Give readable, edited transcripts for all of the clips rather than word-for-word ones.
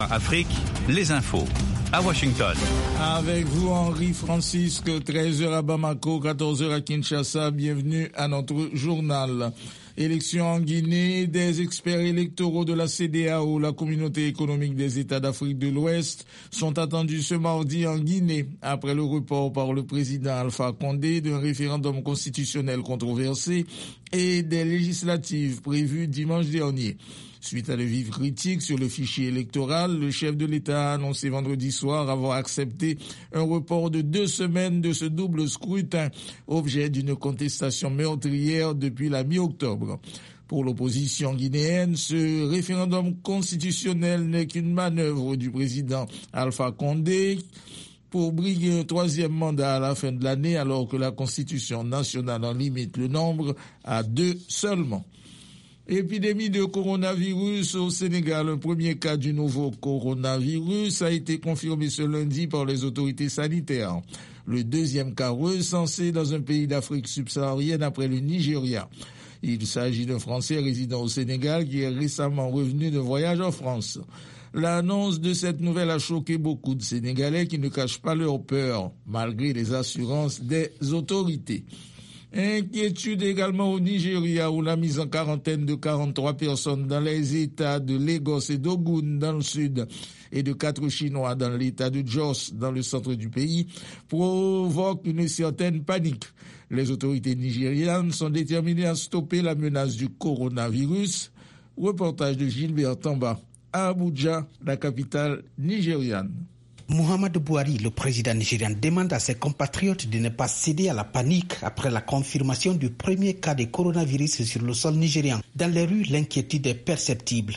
Afrique, les infos. À Washington. Avec vous, Henri Francisque, 13h à Bamako, 14h à Kinshasa. Bienvenue à notre journal. Élections en Guinée, des experts électoraux de la CEDEAO, la Communauté économique des États d'Afrique de l'Ouest, sont attendus ce mardi en Guinée, après le report par le président Alpha Condé d'un référendum constitutionnel controversé et des législatives prévues dimanche dernier. Suite à de vives critiques sur le fichier électoral, le chef de l'État a annoncé vendredi soir avoir accepté un report de 2 semaines de ce double scrutin, objet d'une contestation meurtrière depuis la mi-octobre. Pour l'opposition guinéenne, ce référendum constitutionnel n'est qu'une manœuvre du président Alpha Condé pour briguer un 3e mandat à la fin de l'année, alors que la Constitution nationale en limite le nombre à 2 seulement. Épidémie de coronavirus au Sénégal. Un premier cas du nouveau coronavirus a été confirmé ce lundi par les autorités sanitaires. Le 2e cas recensé dans un pays d'Afrique subsaharienne après le Nigeria. Il s'agit d'un Français résidant au Sénégal qui est récemment revenu de voyage en France. L'annonce de cette nouvelle a choqué beaucoup de Sénégalais qui ne cachent pas leur peur, malgré les assurances des autorités. Inquiétude également au Nigeria, où la mise en quarantaine de 43 personnes dans les États de Lagos et d'Ogun dans le sud et de 4 Chinois dans l'État de Jos dans le centre du pays provoque une certaine panique. Les autorités nigérianes sont déterminées à stopper la menace du coronavirus. Reportage de Gilbert Tamba à Abuja, la capitale nigériane. Muhammadu Buhari, le président nigérien, demande à ses compatriotes de ne pas céder à la panique après la confirmation du premier cas de coronavirus sur le sol nigérian. Dans les rues, l'inquiétude est perceptible.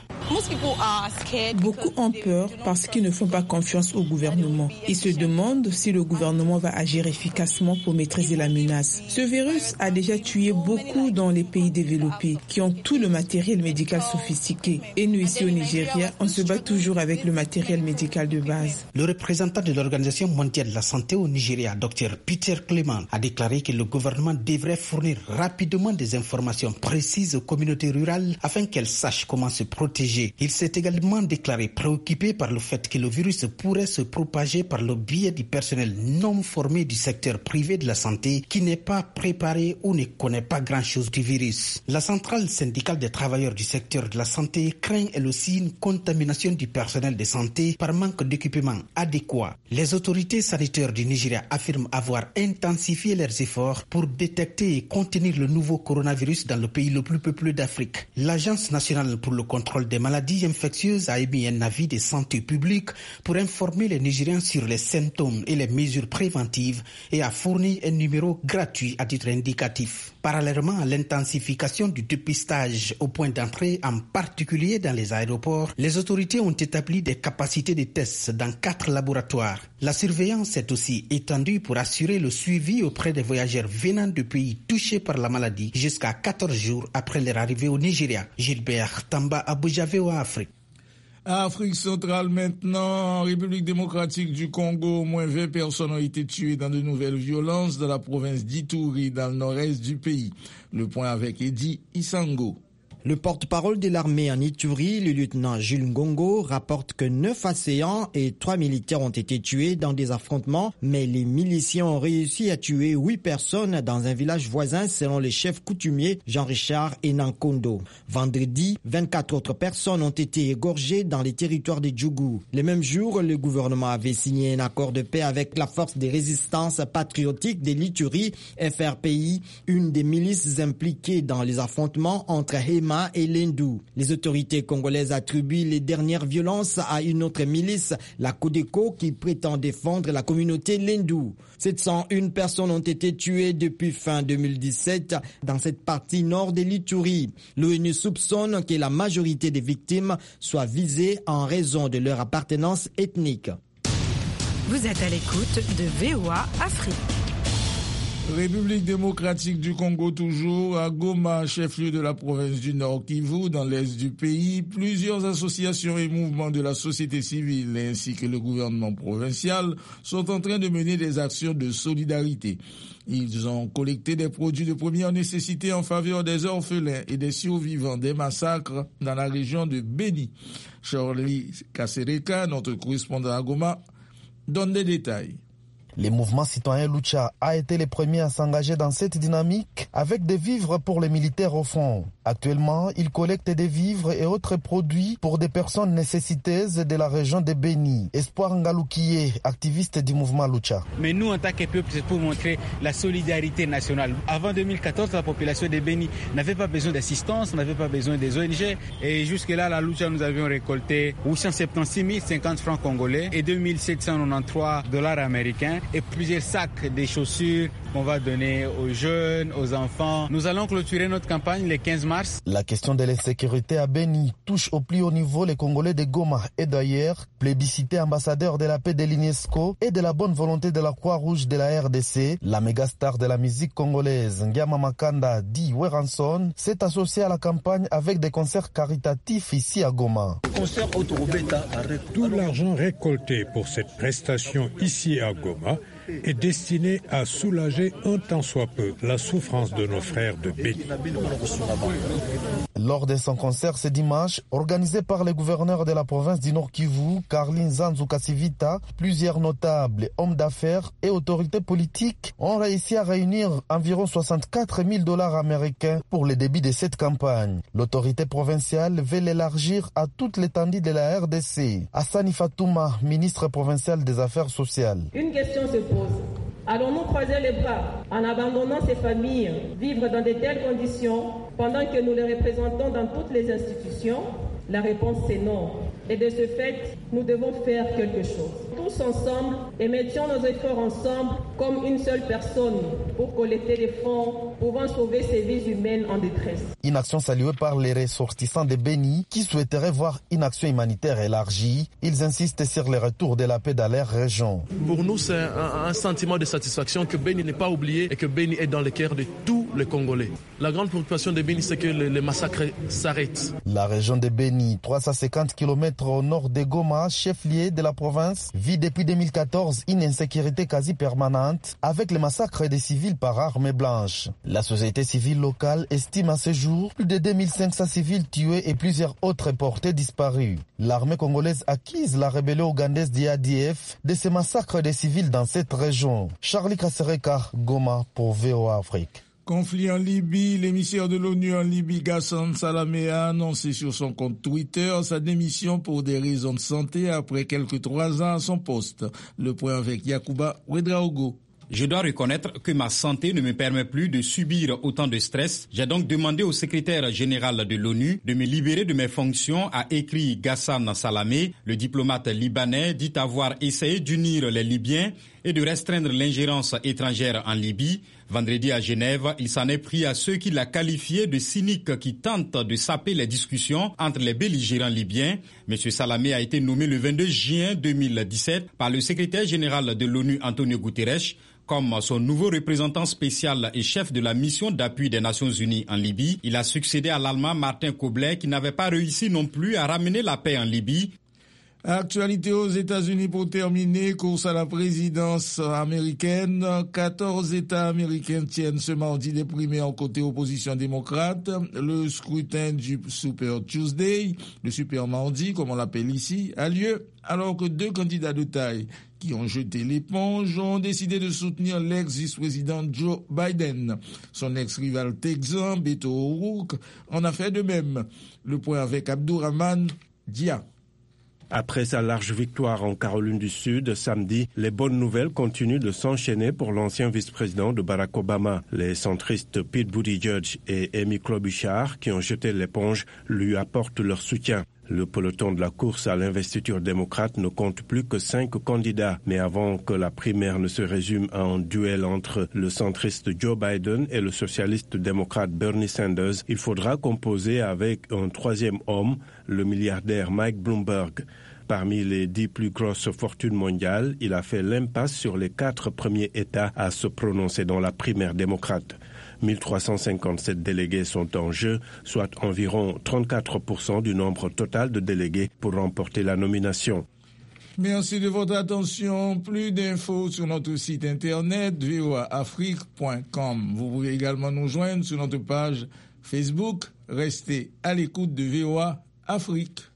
Beaucoup ont peur parce qu'ils ne font pas confiance au gouvernement. Ils se demandent si le gouvernement va agir efficacement pour maîtriser la menace. Ce virus a déjà tué beaucoup dans les pays développés qui ont tout le matériel médical sophistiqué. Et nous ici au Nigeria, on se bat toujours avec le matériel médical de base. Le représentant de l'Organisation mondiale de la santé au Nigeria, Dr Peter Clement, a déclaré que le gouvernement devrait fournir rapidement des informations précises aux communautés rurales afin qu'elles sachent comment se protéger. Il s'est également déclaré préoccupé par le fait que le virus pourrait se propager par le biais du personnel non formé du secteur privé de la santé qui n'est pas préparé ou ne connaît pas grand-chose du virus. La centrale syndicale des travailleurs du secteur de la santé craint elle aussi une contamination du personnel de santé par manque d'équipement adéquat. Les autorités sanitaires du Nigeria affirment avoir intensifié leurs efforts pour détecter et contenir le nouveau coronavirus dans le pays le plus peuplé d'Afrique. L'Agence nationale pour le contrôle des maladies infectieuses a émis un avis de santé publique pour informer les Nigériens sur les symptômes et les mesures préventives et a fourni un numéro gratuit à titre indicatif. Parallèlement à l'intensification du dépistage au point d'entrée, en particulier dans les aéroports, les autorités ont établi des capacités de tests dans 4 laboratoires. La surveillance est aussi étendue pour assurer le suivi auprès des voyageurs venant de pays touchés par la maladie jusqu'à 14 jours après leur arrivée au Nigeria. Gilbert Tamba, Abuja, VOA Afrique. Afrique centrale maintenant, en République démocratique du Congo, au moins 20 personnes ont été tuées dans de nouvelles violences dans la province d'Ituri, dans le nord-est du pays. Le point avec Eddie Isango. Le porte-parole de l'armée en Ituri, le lieutenant Jules Ngongo, rapporte que 9 assaillants et 3 militaires ont été tués dans des affrontements, mais les miliciens ont réussi à tuer 8 personnes dans un village voisin selon le chef coutumier Jean-Richard Enankondo. Vendredi, 24 autres personnes ont été égorgées dans les territoires de Djougou. Le même jour, le gouvernement avait signé un accord de paix avec la force de résistance patriotique de l'Ituri, FRPI, une des milices impliquées dans les affrontements entre Hema et Lendou. Les autorités congolaises attribuent les dernières violences à une autre milice, la Codeco, qui prétend défendre la communauté Lendou. 701 personnes ont été tuées depuis fin 2017 dans cette partie nord de l'Ituri. L'ONU soupçonne que la majorité des victimes soient visées en raison de leur appartenance ethnique. Vous êtes à l'écoute de VOA Afrique. République démocratique du Congo toujours, à Goma, chef-lieu de la province du Nord Kivu, dans l'est du pays, plusieurs associations et mouvements de la société civile ainsi que le gouvernement provincial sont en train de mener des actions de solidarité. Ils ont collecté des produits de première nécessité en faveur des orphelins et des survivants des massacres dans la région de Beni. Charlie Kasereka, notre correspondant à Goma, donne des détails. Le mouvement citoyen Lucha a été le premier à s'engager dans cette dynamique avec des vivres pour les militaires au front. Actuellement, il collecte des vivres et autres produits pour des personnes nécessiteuses de la région de Beni. Espoir Ngaloukié, activiste du mouvement Lucha. Mais nous, en tant que peuple, c'est pour montrer la solidarité nationale. Avant 2014, la population de Beni n'avait pas besoin d'assistance, n'avait pas besoin des ONG. Et jusque-là, la Lucha, nous avions récolté 876 050 francs congolais et 2793 $ américains. Et plusieurs sacs de chaussures qu'on va donner aux jeunes, aux enfants. Nous allons clôturer notre campagne le 15 mars. La question de l'insécurité à Beni touche au plus haut niveau les Congolais de Goma et d'ailleurs, plébiscité ambassadeur de la paix de l'UNESCO et de la bonne volonté de la Croix-Rouge de la RDC, la méga star de la musique congolaise, Ngiama Makanda dit Weranson, s'est associé à la campagne avec des concerts caritatifs ici à Goma. Tout l'argent récolté pour cette prestation ici à Goma est destiné à soulager un tant soit peu la souffrance de nos frères de Beni. Lors de son concert ce dimanche, organisé par le gouverneur de la province du Nord Kivu, Karlin Zanzu Kasivita, plusieurs notables, hommes d'affaires et autorités politiques ont réussi à réunir environ 64 000 $ américains pour le début de cette campagne. L'autorité provinciale veut l'élargir à toute l'étendue de la RDC. Hassani Fatouma, ministre provincial des Affaires sociales. Une question se pose. Allons-nous croiser les bras en abandonnant ces familles, vivre dans de telles conditions pendant que nous les représentons dans toutes les institutions? La réponse c'est non. Et de ce fait, nous devons faire quelque chose. Tous ensemble, et mettions nos efforts ensemble comme une seule personne pour collecter des fonds pouvant sauver ces vies humaines en détresse. Une action saluée par les ressortissants de Beni qui souhaiteraient voir une action humanitaire élargie. Ils insistent sur le retour de la paix dans leur région. Pour nous, c'est un sentiment de satisfaction que Beni n'est pas oublié et que Beni est dans le cœur de tous les Congolais. La grande préoccupation de Beni, c'est que les massacres s'arrêtent. La région de Beni, 350 km au nord de Goma, chef-lieu de la province, vit depuis 2014 une insécurité quasi permanente avec le massacre des civils par armes blanches. La société civile locale estime à ce jour plus de 2500 civils tués et plusieurs autres portés disparus. L'armée congolaise accuse la rébellion ougandaise du ADF de ces massacres des civils dans cette région. Charlie Kasereka, Goma pour VOA Afrique. Conflit en Libye, l'émissaire de l'ONU en Libye, Ghassan Salamé, a annoncé sur son compte Twitter sa démission pour des raisons de santé après quelques 3 ans à son poste. Le point avec Yacouba Ouedraogo. Je dois reconnaître que ma santé ne me permet plus de subir autant de stress. J'ai donc demandé au secrétaire général de l'ONU de me libérer de mes fonctions, a écrit Ghassan Salamé. Le diplomate libanais dit avoir essayé d'unir les Libyens et de restreindre l'ingérence étrangère en Libye. Vendredi à Genève, il s'en est pris à ceux qui l'a qualifié de cynique qui tentent de saper les discussions entre les belligérants libyens. M. Salamé a été nommé le 22 juin 2017 par le secrétaire général de l'ONU Antonio Guterres comme son nouveau représentant spécial et chef de la mission d'appui des Nations Unies en Libye. Il a succédé à l'Allemand Martin Kobler qui n'avait pas réussi non plus à ramener la paix en Libye. Actualité aux États-Unis pour terminer, course à la présidence américaine. 14 États américains tiennent ce mardi des primaires côté opposition démocrate. Le scrutin du Super Tuesday, le Super Mardi comme on l'appelle ici, a lieu alors que 2 candidats de taille qui ont jeté l'éponge ont décidé de soutenir l'ex-vice-président Joe Biden. Son ex-rival texan, Beto O'Rourke, en a fait de même. Le point avec Abdourahmane Dia. Après sa large victoire en Caroline du Sud samedi, les bonnes nouvelles continuent de s'enchaîner pour l'ancien vice-président de Barack Obama. Les centristes Pete Buttigieg et Amy Klobuchar, qui ont jeté l'éponge, lui apportent leur soutien. Le peloton de la course à l'investiture démocrate ne compte plus que 5 candidats. Mais avant que la primaire ne se résume à un duel entre le centriste Joe Biden et le socialiste démocrate Bernie Sanders, il faudra composer avec un 3e homme, le milliardaire Mike Bloomberg. Parmi les 10 plus grosses fortunes mondiales, il a fait l'impasse sur les 4 premiers États à se prononcer dans la primaire démocrate. 1357 délégués sont en jeu, soit environ 34% du nombre total de délégués pour remporter la nomination. Merci de votre attention. Plus d'infos sur notre site internet voaafrique.com. Vous pouvez également nous joindre sur notre page Facebook. Restez à l'écoute de VOA Afrique.